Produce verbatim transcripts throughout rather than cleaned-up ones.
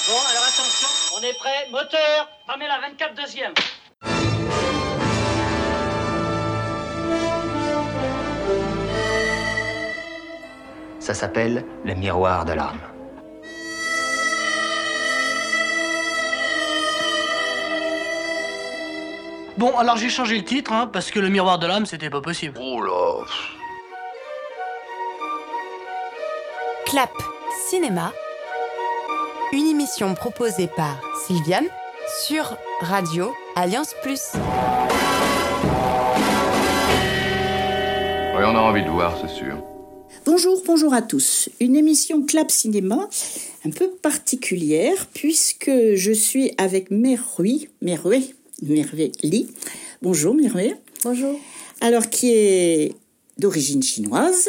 Bon, alors attention, on est prêt. Moteur, Pamela vingt-quatre deuxième. Ça s'appelle le miroir de l'âme. Bon, alors j'ai changé le titre, hein, parce que le miroir de l'âme, c'était pas possible. Oh là. Clap Cinéma, une émission proposée par Sylviane sur Radio Alliance Plus. Oui, on a envie de voir, c'est sûr. Bonjour, bonjour à tous. Une émission Clap Cinéma un peu particulière puisque je suis avec Merui, Merui, Merui Li. Bonjour Merui. Bonjour. Alors, qui est d'origine chinoise,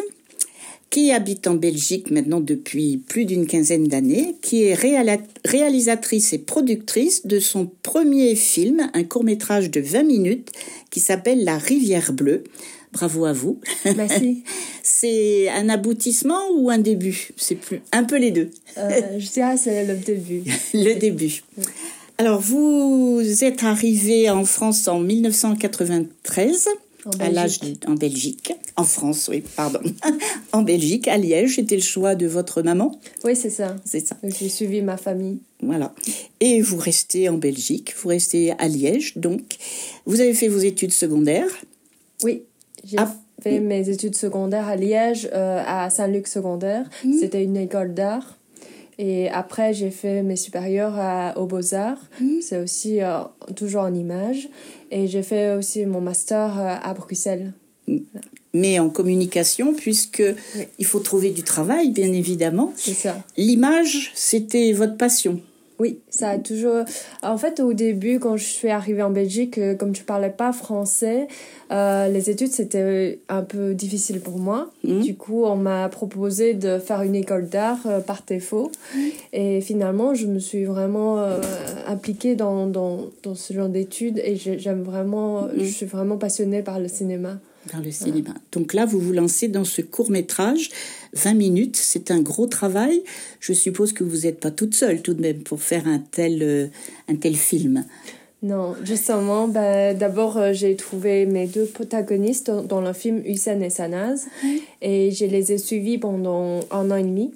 qui habite en Belgique maintenant depuis plus d'une quinzaine d'années, qui est réala- réalisatrice et productrice de son premier film, un court-métrage de vingt minutes qui s'appelle La Rivière Bleue. Bravo à vous. Merci. C'est un aboutissement ou un début ? C'est plus un peu les deux. Euh, je dirais que c'est le début. Le début. Oui. Alors, vous êtes arrivé en France en dix-neuf cent quatre-vingt-treize, à l'âge de, en Belgique. En France, oui, pardon. En Belgique, à Liège, c'était le choix de votre maman ? Oui, c'est ça. C'est ça. J'ai suivi ma famille. Voilà. Et vous restez en Belgique, vous restez à Liège, donc. Vous avez fait vos études secondaires ? Oui. J'ai ah. fait mes études secondaires à Liège, euh, à Saint-Luc secondaire. Mmh. C'était une école d'art. Et après, j'ai fait mes supérieurs à, aux Beaux-Arts. Mmh. C'est aussi euh, toujours en images. Et j'ai fait aussi mon master euh, à Bruxelles. Mmh. Mais en communication, puisque oui. il faut trouver du travail, bien évidemment. C'est ça. L'image, c'était votre passion. Oui, ça a toujours... En fait, au début, quand je suis arrivée en Belgique, comme je ne parlais pas français, euh, les études, c'était un peu difficile pour moi. Mmh. Du coup, on m'a proposé de faire une école d'art euh, par défaut. Mmh. Et finalement, je me suis vraiment euh, impliquée dans, dans, dans ce genre d'études. Et j'aime vraiment... Mmh. Je suis vraiment passionnée par le cinéma. Dans le cinéma. Voilà. Donc là, vous vous lancez dans ce court-métrage, vingt minutes, c'est un gros travail. Je suppose que vous n'êtes pas toute seule tout de même pour faire un tel, euh, un tel film. Non, justement, bah, d'abord, euh, j'ai trouvé mes deux protagonistes dans, dans le film Hussein et Sanaz, oui. Et je les ai suivis pendant un an et demi.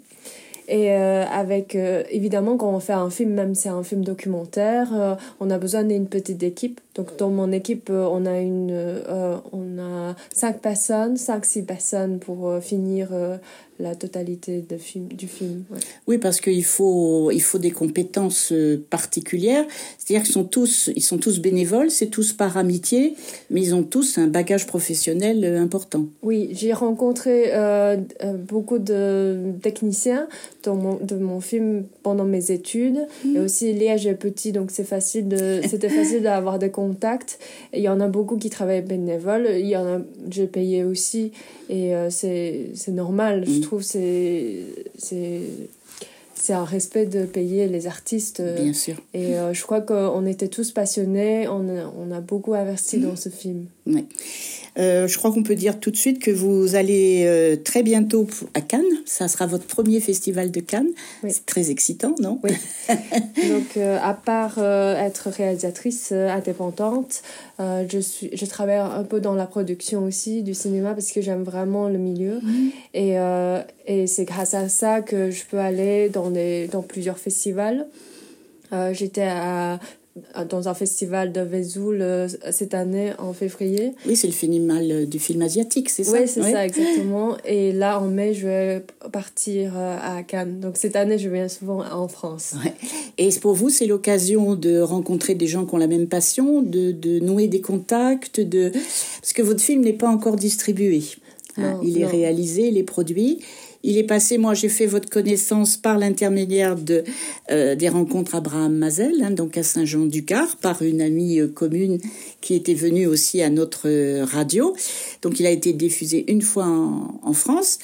Et euh, avec, euh, évidemment, quand on fait un film, même si c'est un film documentaire, euh, on a besoin d'une petite équipe. Donc, dans mon équipe, euh, on a une, euh, on a cinq personnes, cinq, six personnes pour euh, finir euh, la totalité de film, du film. Ouais. Oui, parce qu'il faut, il faut des compétences particulières. C'est-à-dire qu'ils sont tous, ils sont tous bénévoles, c'est tous par amitié, mais ils ont tous un bagage professionnel important. Oui, j'ai rencontré euh, beaucoup de techniciens dans mon, de mon film pendant mes études. Mmh. Et aussi, Liège est petit, donc c'est facile de, c'était facile d'avoir des contacts. Et il y en a beaucoup qui travaillent bénévoles. Il y en a, j'ai payé aussi. Et euh, c'est, c'est normal, mmh. je trouve. C'est, c'est, c'est un respect de payer les artistes. Bien sûr. Et euh, je crois qu'on était tous passionnés. On a, on a beaucoup investi mmh. dans ce film. Oui. Euh, je crois qu'on peut dire tout de suite que vous allez euh, très bientôt à Cannes. Ça sera votre premier festival de Cannes. Oui. C'est très excitant, non ? Oui. Donc, euh, à part euh, être réalisatrice euh, indépendante, euh, je, suis, je travaille un peu dans la production aussi du cinéma parce que j'aime vraiment le milieu. Mmh. Et, euh, et c'est grâce à ça que je peux aller dans, des, dans plusieurs festivals. Euh, j'étais à... dans un festival de Vesoul euh, cette année en février. Oui, c'est le festival du film asiatique, c'est ça ? Oui, c'est oui. ça, exactement. Et là, en mai, je vais partir euh, à Cannes. Donc cette année, je viens souvent en France. Ouais. Et pour vous, c'est l'occasion de rencontrer des gens qui ont la même passion, de, de nouer des contacts, de... parce que votre film n'est pas encore distribué. Non, hein, il non. est réalisé, il est produit. Il est passé, moi j'ai fait votre connaissance par l'intermédiaire de, euh, des rencontres Abraham Mazel, hein, donc à Saint-Jean-du-Gard, par une amie euh, commune qui était venue aussi à notre euh, radio. Donc il a été diffusé une fois en, en France,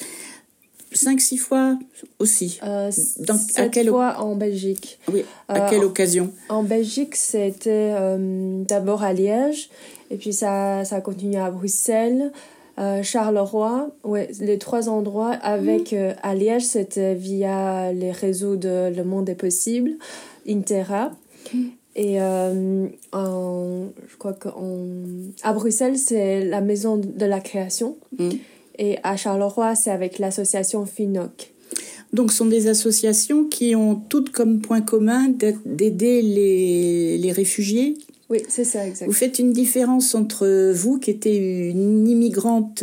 cinq, six fois aussi. Euh, donc, sept à quelle... fois en Belgique. Oui, à euh, quelle occasion ? En Belgique, c'était euh, d'abord à Liège, et puis ça, ça a continué à Bruxelles. Euh, Charleroi, ouais, les trois endroits. Avec mmh. euh, à Liège, c'était via les réseaux de Le Monde est possible, Intera. Mmh. Et euh, en, je crois qu'en à Bruxelles, c'est la Maison de la Création. Mmh. Et à Charleroi, c'est avec l'association Finoc. Donc, ce sont des associations qui ont toutes comme point commun d'aider les, les réfugiés. Oui, c'est ça, exactement. Vous faites une différence entre vous, qui étiez une immigrante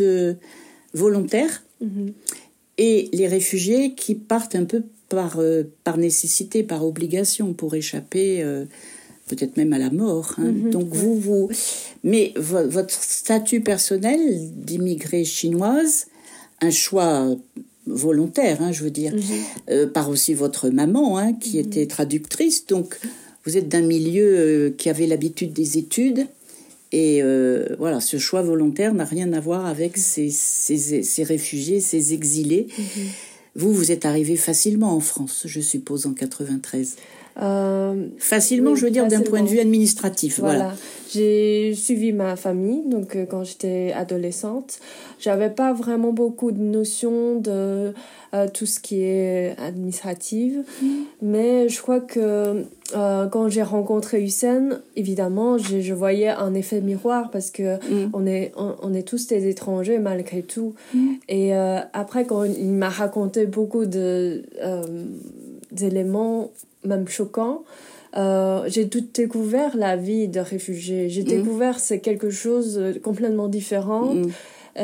volontaire, mm-hmm. et les réfugiés qui partent un peu par, euh, par nécessité, par obligation, pour échapper euh, peut-être même à la mort. Hein. Mm-hmm, Donc, ouais. vous, vous... Mais vo- votre statut personnel d'immigrée chinoise, un choix volontaire, hein, je veux dire, mm-hmm. euh, par aussi votre maman, hein, qui mm-hmm. était traductrice, donc... Vous êtes d'un milieu euh, qui avait l'habitude des études et euh, voilà, ce choix volontaire n'a rien à voir avec ces, ces, ces réfugiés, ces exilés. Mm-hmm. Vous, vous êtes arrivé facilement en France, je suppose, en quatre-vingt-treize. Euh, facilement, oui, je veux dire, facilement. D'un point de vue administratif. Voilà. voilà. J'ai suivi ma famille, donc euh, quand j'étais adolescente, j'avais pas vraiment beaucoup de notions de euh, tout ce qui est administratif, mmh. mais je crois que euh, quand j'ai rencontré Hussein, évidemment, je, je voyais un effet miroir parce que mmh. on est on, on est tous des étrangers malgré tout. Mmh. Et euh, après, quand il m'a raconté beaucoup de euh, d'éléments même choquant, euh, j'ai tout découvert la vie de réfugié. J'ai mmh. découvert c'est quelque chose de complètement différent. Mmh.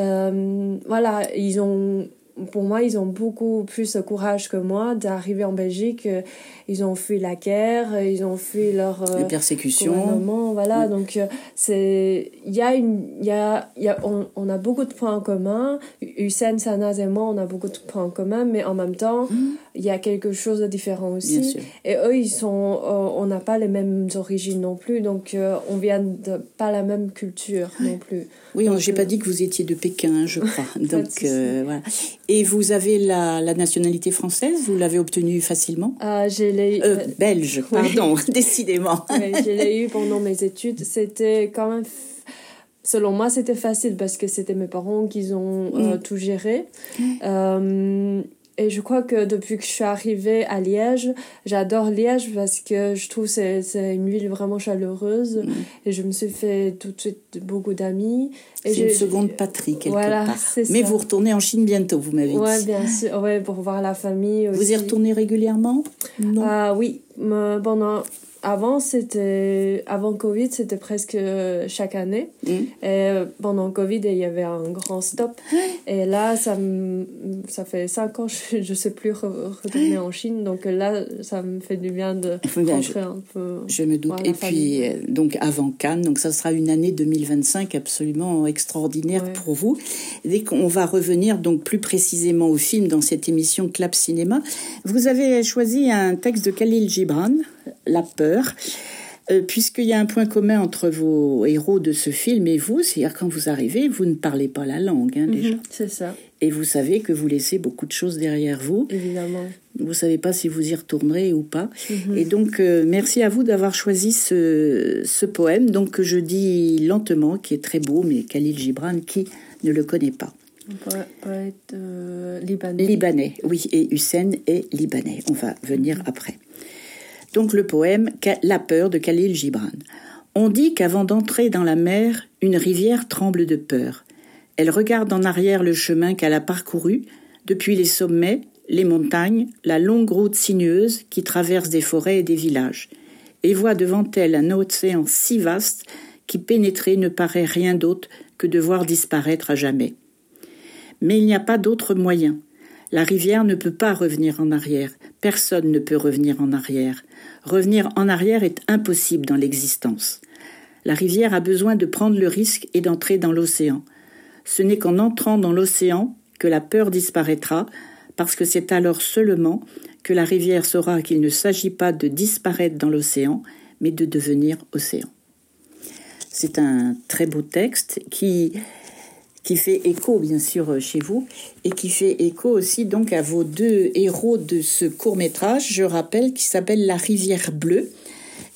Euh, voilà, ils ont, pour moi, ils ont beaucoup plus de courage que moi d'arriver en Belgique. Ils ont fui la guerre, ils ont fui leur les persécutions. Gouvernement, voilà. Mmh. Donc c'est, il y a une, il y a, il y a, on, on a beaucoup de points en commun. Hussein, Sanaz et moi, on a beaucoup de points en commun, mais en même temps, mmh. il y a quelque chose de différent aussi. Et eux, ils sont, euh, on n'a pas les mêmes origines non plus, donc euh, on vient de pas la même culture non plus. Oui, donc, j'ai euh... pas dit que vous étiez de Pékin, je crois. donc euh, voilà. Et vous avez la, la nationalité française, vous l'avez obtenue facilement? euh, J'ai les euh, belge, pardon, oui. décidément. Oui, je l'ai eu pendant mes études. C'était quand même, selon moi, c'était facile parce que c'était mes parents qui ont euh, mm. tout géré. Mm. Euh, et je crois que depuis que je suis arrivée à Liège, j'adore Liège parce que je trouve que c'est, c'est une ville vraiment chaleureuse. Mm. Et je me suis fait tout de suite beaucoup d'amis. Et c'est une seconde patrie, quelque voilà, part. C'est Mais ça. vous retournez en Chine bientôt, vous m'avez dit. Oui, bien sûr. Ouais, pour voir la famille aussi. Vous y retournez régulièrement? Non. Ah, oui. Pendant... Avant, c'était... Avant Covid, c'était presque chaque année. Mm. Et pendant Covid, il y avait un grand stop. Et là, ça, me... ça fait cinq ans que je ne sais plus retourner en Chine. Donc là, ça me fait du bien de rentrer un peu. Je me doute. Et puis, famille. donc avant Cannes, donc ça sera une année deux mille vingt-cinq absolument extraordinaire ouais. pour vous. Dès qu'on va revenir donc plus précisément au film dans cette émission Clap Cinéma, vous avez choisi un texte de Khalil Gibran, La peur, euh, puisqu'il y a un point commun entre vos héros de ce film et vous, c'est-à-dire quand vous arrivez, vous ne parlez pas la langue, hein, déjà. Mm-hmm, c'est ça. Et vous savez que vous laissez beaucoup de choses derrière vous. Évidemment. Vous ne savez pas si vous y retournerez ou pas. Mm-hmm. Et donc, euh, merci à vous d'avoir choisi ce, ce poème, donc que je dis lentement, qui est très beau, mais Khalil Gibran, qui ne le connaît pas. Poète euh, libanais. Libanais, oui, et Hussein est libanais. On va venir mm-hmm. après. Donc le poème « La peur » de Khalil Gibran. On dit qu'avant d'entrer dans la mer, une rivière tremble de peur. Elle regarde en arrière le chemin qu'elle a parcouru, depuis les sommets, les montagnes, la longue route sinueuse qui traverse des forêts et des villages, et voit devant elle un océan si vaste qui pénétrer ne paraît rien d'autre que de voir disparaître à jamais. Mais il n'y a pas d'autre moyen. La rivière ne peut pas revenir en arrière. Personne ne peut revenir en arrière. Revenir en arrière est impossible dans l'existence. La rivière a besoin de prendre le risque et d'entrer dans l'océan. Ce n'est qu'en entrant dans l'océan que la peur disparaîtra, parce que c'est alors seulement que la rivière saura qu'il ne s'agit pas de disparaître dans l'océan, mais de devenir océan. C'est un très beau texte qui... qui fait écho, bien sûr, chez vous, et qui fait écho aussi donc à vos deux héros de ce court-métrage, je rappelle, qui s'appelle La rivière bleue,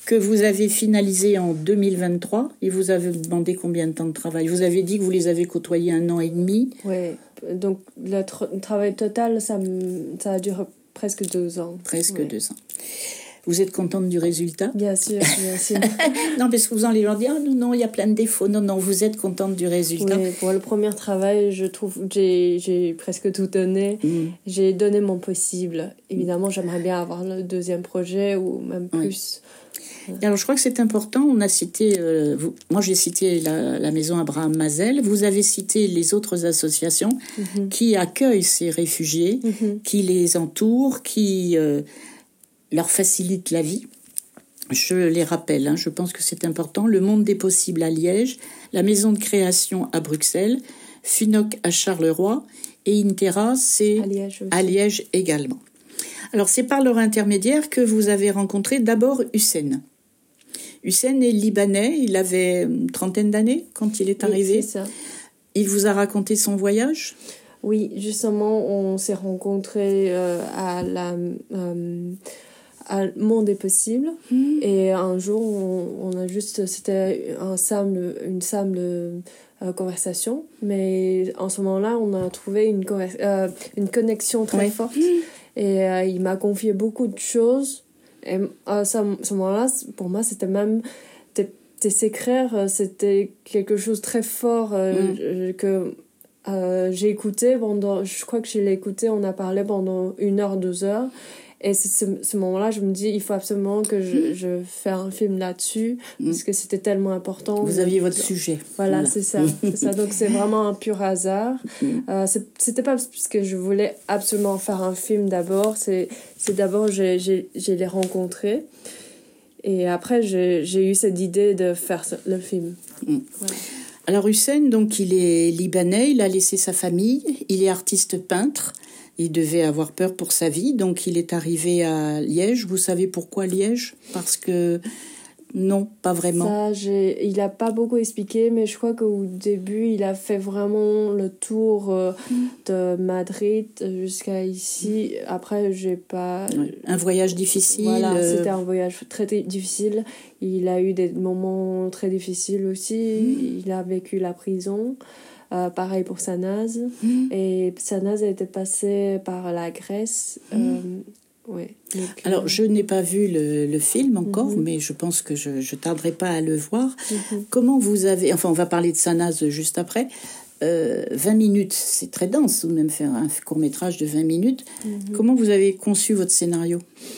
que vous avez finalisé en deux mille vingt-trois et vous avez demandé combien de temps de travail. Vous avez dit que vous les avez côtoyés un an et demi. Oui, donc le tra- travail total, ça, me, ça a duré presque deux ans. Presque oui. deux ans. Vous êtes contente du résultat ? Bien sûr, bien sûr. Non, parce que vous allez leur dire, ah, non, non, il y a plein de défauts. Non, non, vous êtes contente du résultat. Oui, pour le premier travail, je trouve j'ai j'ai presque tout donné. Mm. J'ai donné mon possible. Évidemment, j'aimerais bien avoir le deuxième projet ou même plus. Oui. Alors, je crois que c'est important. On a cité, euh, vous, moi j'ai cité la, la maison Abraham Masel. Vous avez cité les autres associations mm-hmm. qui accueillent ces réfugiés, mm-hmm. qui les entourent, qui euh, leur facilitent la vie. Je les rappelle, hein, je pense que c'est important. Le Monde des possibles à Liège, la Maison de création à Bruxelles, Funoc à Charleroi et Intera, c'est à Liège, à Liège également. Alors, c'est par leur intermédiaire que vous avez rencontré d'abord Hussein. Hussein est libanais, il avait une trentaine d'années quand il est arrivé. Oui, c'est ça. Il vous a raconté son voyage ? Oui, justement, on s'est rencontrés euh, à la... Euh, à Monde des possibles mmh. et un jour on, on a juste c'était un simple une simple euh, conversation, mais en ce moment-là on a trouvé une conver- euh, une connexion très ouais. forte mmh. et euh, il m'a confié beaucoup de choses et à ce, ce moment-là pour moi c'était même tes, tes secrets, c'était quelque chose de très fort euh, mmh. que euh, j'ai écouté pendant, je crois que je l'ai écouté, on a parlé pendant une heure, deux heures. Et c'est ce, ce moment-là, je me dis, il faut absolument que je, je fasse un film là-dessus, mmh. parce que c'était tellement important. Vous aviez votre sujet. Voilà, voilà. C'est, ça, c'est ça. Donc, c'est vraiment un pur hasard. Mmh. Euh, c'est, c'était pas parce que je voulais absolument faire un film d'abord. C'est, c'est d'abord, j'ai, j'ai, j'ai les rencontrés. Et après, j'ai, j'ai eu cette idée de faire le film. Mmh. Voilà. Alors, Hussein, donc, il est libanais, il a laissé sa famille, il est artiste peintre. Il devait avoir peur pour sa vie, donc il est arrivé à Liège. Vous savez pourquoi Liège ? Parce que non, pas vraiment. Ça, j'ai... il n'a pas beaucoup expliqué, mais je crois qu'au début, il a fait vraiment le tour euh, mmh. de Madrid jusqu'à ici. Après, j'ai pas... Ouais. Un voyage difficile. Voilà, euh... c'était un voyage très difficile. Il a eu des moments très difficiles aussi. Mmh. Il a vécu la prison. Euh, pareil pour Sanaz. Mmh. Et Sanaz a été passé par la Grèce. Mmh. Euh, ouais. Donc, Alors, euh... je n'ai pas vu le, le film encore, mmh. mais je pense que je ne tarderai pas à le voir. Mmh. Comment vous avez... Enfin, on va parler de Sanaz juste après. Euh, vingt minutes, c'est très dense, ou même faire un court-métrage de vingt minutes. Mmh. Comment vous avez conçu votre scénario ?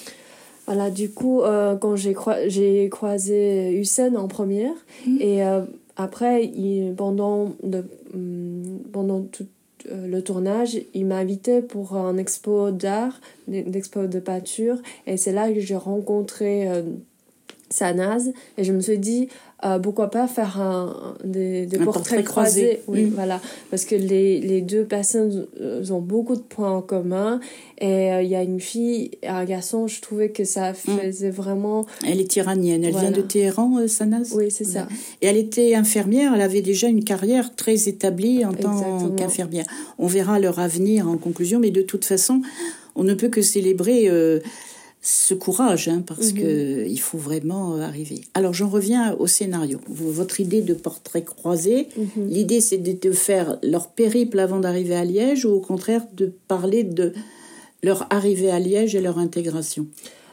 Voilà, du coup, euh, quand j'ai, croi- j'ai croisé Hussein en première, mmh. et... Euh, Après, il, pendant, de, pendant tout euh, le tournage, il m'a invité pour un expo d'art, une expo de peinture. Et c'est là que j'ai rencontré euh, Sanaz. Et je me suis dit, euh, pourquoi pas faire un, des, des un portraits portrait croisés. croisés. Oui, mmh. voilà. Parce que les, les deux personnes ont beaucoup de points en commun. Et il euh, y a une fille et un garçon, je trouvais que ça faisait mmh. vraiment... Elle est iranienne, elle voilà. vient de Téhéran, euh, Sanaz. Oui, c'est ça. Et elle était infirmière, elle avait déjà une carrière très établie en tant Exactement. qu'infirmière. On verra leur avenir en conclusion, mais de toute façon, on ne peut que célébrer euh, ce courage, hein, parce mmh. qu'il faut vraiment arriver. Alors, j'en reviens au scénario. Votre idée de portrait croisé, mmh. l'idée, c'est de faire leur périple avant d'arriver à Liège, ou au contraire, de parler de... leur arrivée à Liège et leur intégration.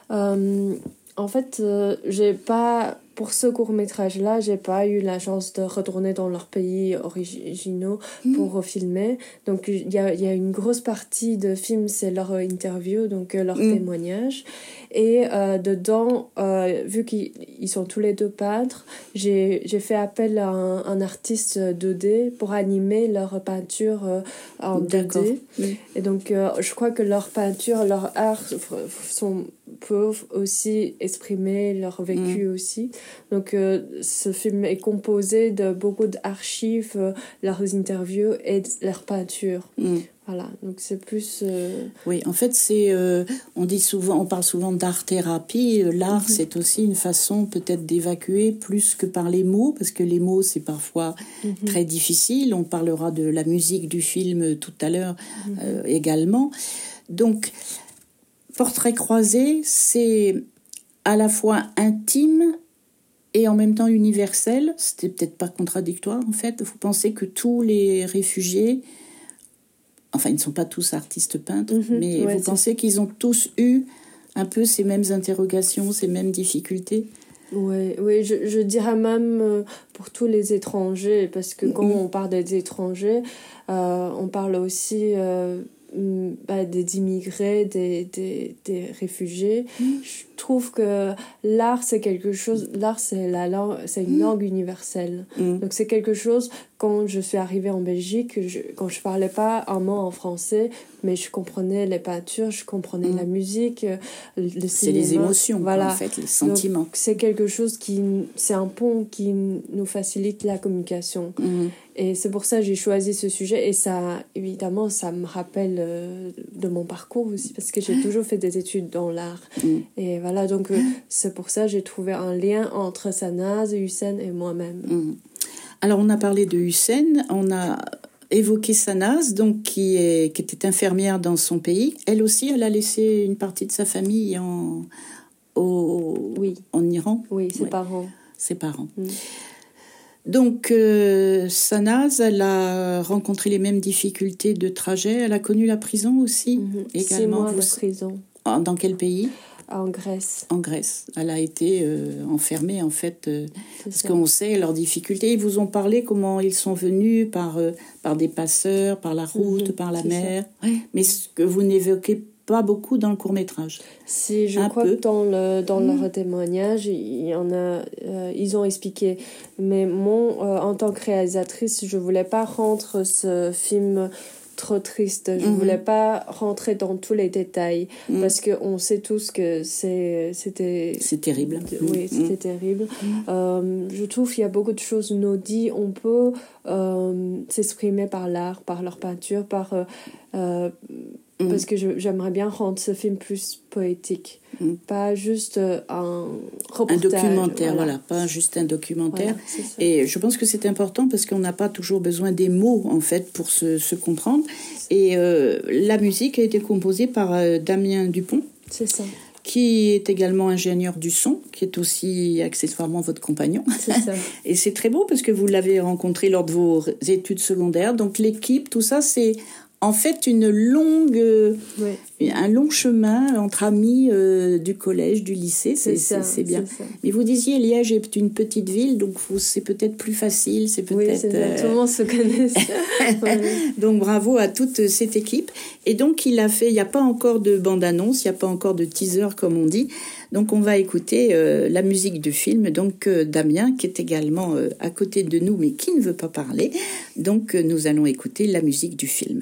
Euh, en fait, euh, j'ai pas, pour ce court-métrage-là, j'ai pas eu la chance de retourner dans leurs pays originaux mmh. pour filmer. Donc, il y a, y a une grosse partie de film, c'est leur interview, donc euh, leur mmh. témoignage. Et euh, dedans, euh, vu qu'ils ils sont tous les deux peintres, j'ai, j'ai fait appel à un, un artiste deux D pour animer leur peinture euh, en D'accord. deux D. Mmh. Et donc, euh, je crois que leur peinture, leur art sont, peuvent aussi exprimer leur vécu mmh. aussi. Donc, euh, ce film est composé de beaucoup d'archives, euh, leurs interviews et de leurs peintures. Mmh. Voilà, donc c'est plus... Euh... Oui, en fait, c'est, euh, on dit souvent, on parle souvent d'art-thérapie. L'art, mm-hmm. c'est aussi une façon peut-être d'évacuer plus que par les mots, parce que les mots, c'est parfois mm-hmm. très difficile. On parlera de la musique du film tout à l'heure mm-hmm. euh, également. Donc, portrait croisé, c'est à la fois intime et en même temps universel. C'était peut-être pas contradictoire, en fait. Vous pensez que tous les réfugiés, enfin, ils ne sont pas tous artistes peintres, mmh, mais ouais, vous pensez ça. Qu'ils ont tous eu un peu ces mêmes interrogations, ces mêmes difficultés? Oui, oui, je, je dirais même pour tous les étrangers, parce que quand mmh. on parle des étrangers, euh, on parle aussi euh, bah, des immigrés, des, des, des réfugiés. Mmh. Je trouve que l'art, c'est quelque chose, l'art, c'est, la langue, c'est une mmh. langue universelle. Mmh. Donc, c'est quelque chose, quand je suis arrivée en Belgique, je, quand je parlais pas un mot en français, mais je comprenais les peintures, je comprenais mmh. la musique, le cinéma. C'est les émotions, voilà. En fait, les sentiments. Donc, c'est quelque chose qui, c'est un pont qui nous facilite la communication. Mmh. Et c'est pour ça que j'ai choisi ce sujet. Et ça, évidemment, ça me rappelle euh, de mon parcours aussi, parce que j'ai toujours fait des études dans l'art. Mmh. Et voilà, donc euh, c'est pour ça que j'ai trouvé un lien entre Sanaz, Hussein et moi-même. Mmh. Alors, on a parlé de Hussein, on a évoqué Sanaz, donc, qui, est, qui était infirmière dans son pays. Elle aussi, elle a laissé une partie de sa famille en, au, oui. en Iran. Oui, ses ouais. parents. Ses parents. Mmh. Donc, euh, Sanaz, elle a rencontré les mêmes difficultés de trajet. Elle a connu la prison aussi, mmh. également. Six mois vous... de prison. Dans quel pays ? En Grèce. En Grèce. Elle a été euh, enfermée, en fait, euh, parce ça. Qu'on sait leurs difficultés. Ils vous ont parlé comment ils sont venus par, euh, par des passeurs, par la route, mmh. par la C'est mer. Ouais. Mais ce que vous n'évoquez pas beaucoup dans le court-métrage. Si, je Un crois peu. que dans, le, dans mmh. leur témoignage, il y en a, euh, ils ont expliqué. Mais moi, euh, en tant que réalisatrice, je ne voulais pas rendre ce film trop triste. Je ne mmh. voulais pas rentrer dans tous les détails, mmh. parce qu'on sait tous que c'est, c'était... C'est terrible. Oui, c'était mmh. terrible. Mmh. Euh, je trouve qu'il y a beaucoup de choses non dites. On peut euh, s'exprimer par l'art, par leur peinture, par... Euh, euh, Mmh. parce que je, j'aimerais bien rendre ce film plus poétique, mmh. pas juste un reportage. Un documentaire, voilà, voilà pas juste un documentaire. Voilà, et je pense que c'est important parce qu'on n'a pas toujours besoin des mots, en fait, pour se, se comprendre. Et euh, la musique a été composée par euh, Damien Dupont. C'est ça. Qui est également ingénieur du son, qui est aussi accessoirement votre compagnon. C'est ça. Et c'est très beau parce que vous l'avez rencontré lors de vos études secondaires. Donc l'équipe, tout ça, c'est... En fait, une longue, oui. un long chemin entre amis euh, du collège, du lycée, c'est, c'est, ça, c'est, c'est bien. C'est ça. Mais vous disiez, Liège est une petite ville, donc c'est peut-être plus facile, c'est peut-être... Oui, c'est ça, euh... tout le monde se connaît. Ouais. Donc bravo à toute cette équipe. Et donc il a fait, il n'y a pas encore de bande-annonce, il n'y a pas encore de teaser comme on dit. Donc on va écouter euh, la musique du film, donc euh, Damien qui est également euh, à côté de nous mais qui ne veut pas parler. Donc euh, nous allons écouter la musique du film.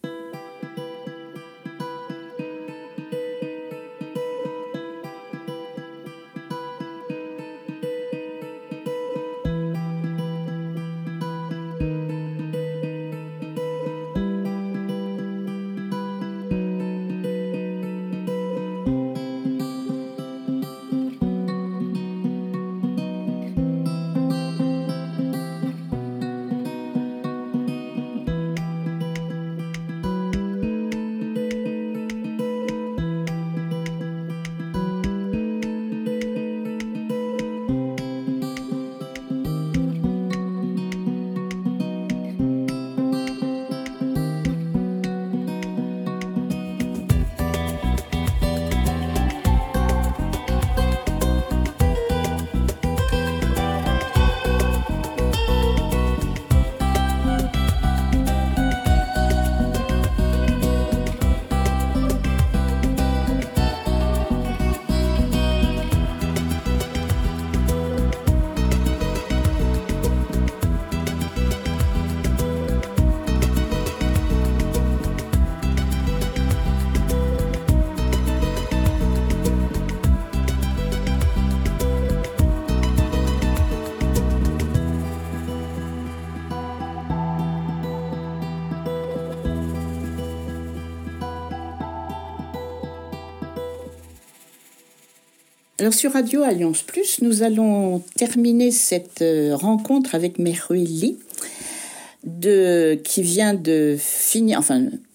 Alors sur Radio Alliance Plus, nous allons terminer cette rencontre avec Merouili, de qui vient de finir, enfin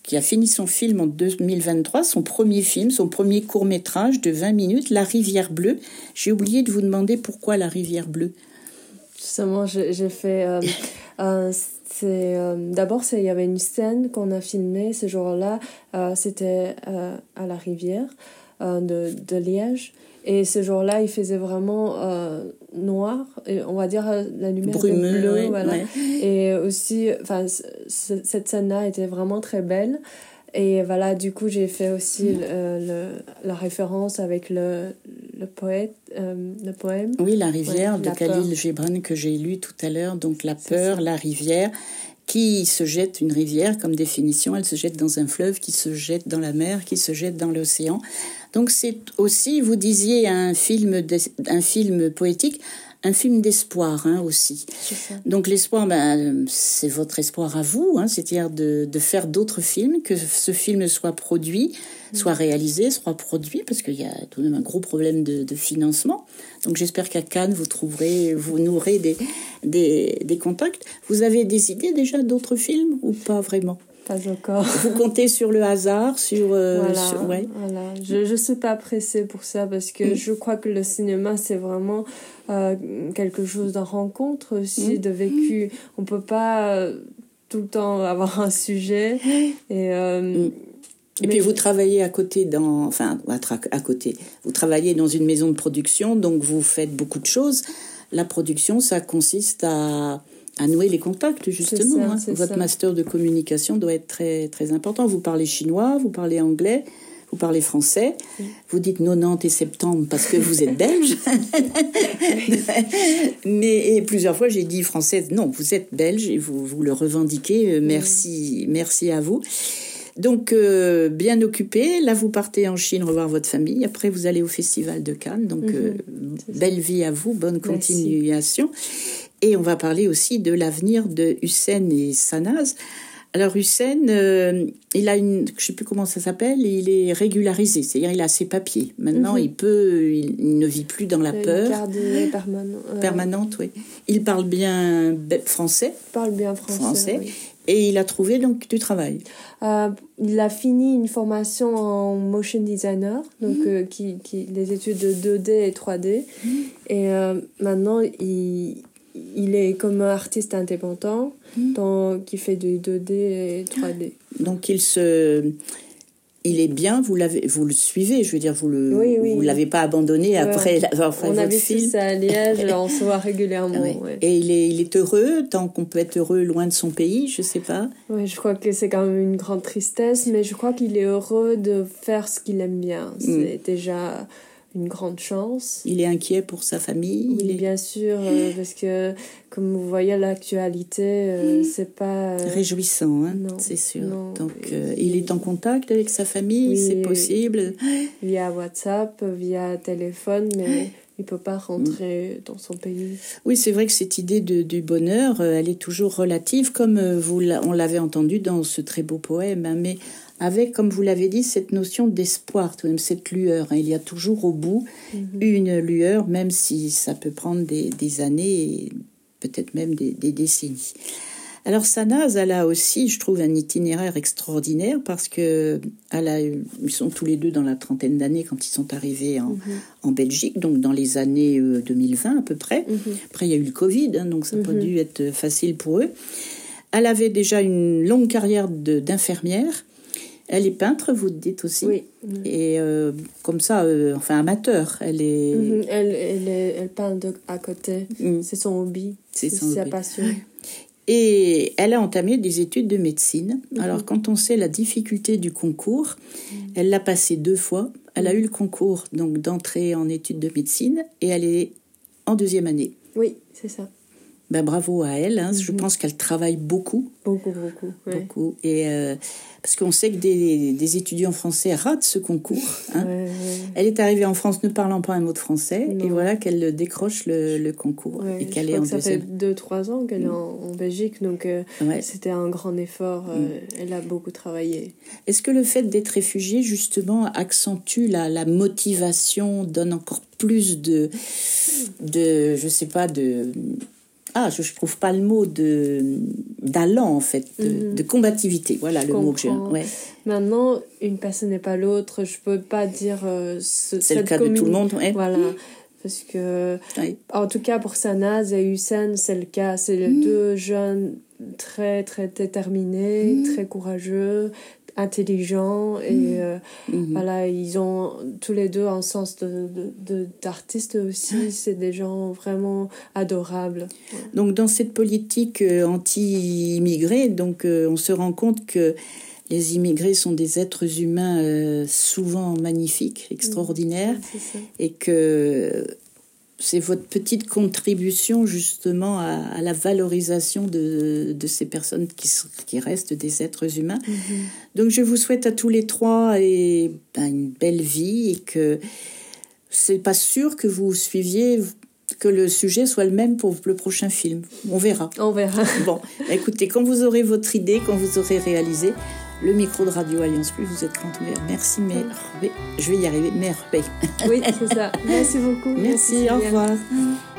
qui a fini son film en deux mille vingt-trois, son premier film, son premier court-métrage de vingt minutes, La Rivière Bleue. J'ai oublié de vous demander pourquoi La Rivière Bleue. Justement, j'ai, j'ai fait... Euh, euh, c'est, euh, d'abord, c'est, il y avait une scène qu'on a filmée ce jour-là. Euh, c'était euh, à la rivière euh, de, de Liège. Et ce jour-là, il faisait vraiment euh, noir, et on va dire la lumière brumeux, bleue, ouais, voilà. Ouais. Et aussi, enfin, c- c- cette scène-là était vraiment très belle. Et voilà, du coup, j'ai fait aussi mmh. le, le, la référence avec le, le poète, euh, le poème. Oui, La Rivière ouais, de Khalil peur. Gibran que j'ai lu tout à l'heure. Donc la C'est peur, ça. la rivière, qui se jette, une rivière comme définition, elle se jette dans un fleuve, qui se jette dans la mer, qui se jette dans l'océan. Donc c'est aussi, vous disiez, un film, de, un film poétique, un film d'espoir hein, aussi. C'est ça. Donc l'espoir, ben, c'est votre espoir à vous, hein, c'est-à-dire de, de faire d'autres films, que ce film soit produit, mmh. soit réalisé, soit produit, parce qu'il y a tout de même un gros problème de, de financement. Donc j'espère qu'à Cannes, vous trouverez, vous nourrez des, des, des contacts. Vous avez des idées déjà d'autres films ou pas vraiment ? Pas encore. Vous comptez sur le hasard, sur... Euh, voilà, sur ouais. voilà. Je ne suis pas pressée pour ça parce que mmh. je crois que le cinéma, c'est vraiment euh, quelque chose de rencontre aussi, mmh. de vécu. On ne peut pas euh, tout le temps avoir un sujet. Et, euh, mmh. et puis vous travaillez à côté, dans, enfin à côté, vous travaillez dans une maison de production, donc vous faites beaucoup de choses. La production, ça consiste à... à nouer les contacts, justement. Ça, hein. Votre ça. master de communication doit être très, très important. Vous parlez chinois, vous parlez anglais, vous parlez français. Oui. Vous dites quatre-vingt-dix et septembre parce que vous êtes belge. Mais et plusieurs fois, j'ai dit française. Non, vous êtes belge et vous, vous le revendiquez. Merci, oui. merci à vous. Donc, euh, bien occupé. Là, vous partez en Chine revoir votre famille. Après, vous allez au Festival de Cannes. Donc, mm-hmm. euh, belle vie à vous, bonne continuation. Merci. Et on va parler aussi de l'avenir de Hussein et Sanaz. Alors Hussein, euh, il a une, je ne sais plus comment ça s'appelle, il est régularisé, c'est-à-dire il a ses papiers. Maintenant, mm-hmm. il peut, il, il ne vit plus dans la une peur. Garde permanente. Euh... Permanente, oui. Il parle bien français. Il parle bien français. français. Oui. Et il a trouvé donc du travail. Euh, il a fini une formation en motion designer, donc mmh. euh, qui, qui les études de deux D et trois D. Mmh. Et euh, maintenant, il il est comme un artiste indépendant mmh. dans, qui fait du deux D et trois D. Donc il se, il est bien. Vous l'avez, vous le suivez. Je veux dire, vous le, oui, oui. vous l'avez pas abandonné ouais. après avoir fait on votre film. On habite tous à Liège, on se voit régulièrement. Ouais. Ouais. Et il est, il est heureux tant qu'on peut être heureux loin de son pays. Je sais pas. Oui, je crois que c'est quand même une grande tristesse, mais je crois qu'il est heureux de faire ce qu'il aime bien. C'est mmh. déjà une grande chance. Il est inquiet pour sa famille. Oui, il est... bien sûr, euh, parce que comme vous voyez l'actualité, euh, mmh. c'est pas euh... réjouissant, hein, non, c'est sûr. Non, Donc, euh, il est en contact avec sa famille, oui, c'est possible. Via WhatsApp, via téléphone, mais il peut pas rentrer mmh. dans son pays. Oui, c'est vrai que cette idée de, du bonheur, euh, elle est toujours relative, comme euh, vous on l'avait entendu dans ce très beau poème, hein, mais avec, comme vous l'avez dit, cette notion d'espoir, tout de même, cette lueur. Hein. Il y a toujours au bout mmh. une lueur, même si ça peut prendre des, des années et peut-être même des, des décennies. Alors Sanaz, elle a aussi, je trouve, un itinéraire extraordinaire parce que elle a, ils sont tous les deux dans la trentaine d'années quand ils sont arrivés en, mmh. en Belgique, donc dans les années euh, deux mille vingt à peu près. Mmh. Après, il y a eu le Covid, hein, donc ça n'a mmh. pas dû être facile pour eux. Elle avait déjà une longue carrière de, d'infirmière. Elle est peintre, vous le dites aussi. Oui. Et euh, comme ça, euh, enfin amateur. Elle est. Mm-hmm. Elle, elle, est, elle peint de, à côté. Mm. C'est son hobby. C'est, c'est son sa hobby. passion. Et elle a entamé des études de médecine. Mm-hmm. Alors, quand on sait la difficulté du concours, mm. elle l'a passé deux fois. Elle mm. a eu le concours donc d'entrée en études de médecine et elle est en deuxième année. Oui, c'est ça. Ben, bravo à elle. Hein. Mm-hmm. Je pense qu'elle travaille beaucoup. Beaucoup, beaucoup. Ouais. Beaucoup. Et euh, parce qu'on sait que des, des étudiants français ratent ce concours. Hein. Ouais, ouais. Elle est arrivée en France ne parlant pas un mot de français. Non. Et voilà qu'elle décroche le, le concours. Ouais, et qu'elle je est crois en que ça deuxième. fait deux trois ans qu'elle mmh. est en, en Belgique. Donc euh, ouais. c'était un grand effort. Euh, mmh. Elle a beaucoup travaillé. Est-ce que le fait d'être réfugiée, justement, accentue la, la motivation, donne encore plus de... de je sais pas, de... Ah, je ne trouve pas le mot de, d'allant, en fait, de, Mm-hmm. de combativité. Voilà Je le mot que j'ai. comprends. Ouais. Maintenant, une personne n'est pas l'autre. Je peux pas dire. Euh, ce, C'est le cette cas de tout le communi- monde. Ouais. Voilà. Parce que, Ouais. en tout cas, pour Sanaz et Hussein, c'est le cas. C'est les Mm. deux jeunes très, très déterminés, Mm. très courageux, intelligents. Et euh, Mhm. voilà, ils ont tous les deux un sens de, de, de- d'artiste aussi. C'est des gens vraiment adorables. Donc, dans cette politique euh, anti-immigrés, donc, euh, on se rend compte que les immigrés sont des êtres humains euh, souvent magnifiques, extraordinaires, C'est ça. et que c'est votre petite contribution justement à, à la valorisation de, de ces personnes qui, s- qui restent des êtres humains. Donc je vous souhaite à tous les trois et, ben, une belle vie, et que c'est pas sûr que vous suiviez, que le sujet soit le même pour le prochain film. On verra. On verra. Bon, écoutez, quand vous aurez votre idée, quand vous aurez réalisé, le micro de Radio Alliance Plus, vous êtes grand ouvert. Merci, Merveille. Je vais y arriver, Merveille. Oui, c'est ça. Merci beaucoup. Merci, au Sylviane. revoir.